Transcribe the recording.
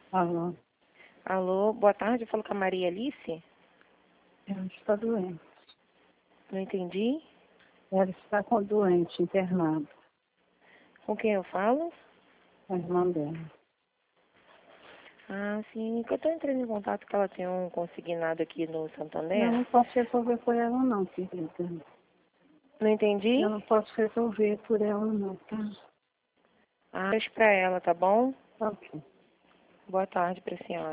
Alô, Alô, boa tarde, eu falo com a Maria Alice. ela está doente. Não entendi. Ela está com doente, internado. Com quem eu falo? A irmã dela. Ah, sim, que eu tô entrando em contato que ela tem um consignado aqui no Eu Santander. não posso resolver por ela não, querida. Não entendi? Eu não posso resolver por ela não, tá? Ah, deixa pra ela, tá bom? Ok. Boa tarde pra senhora.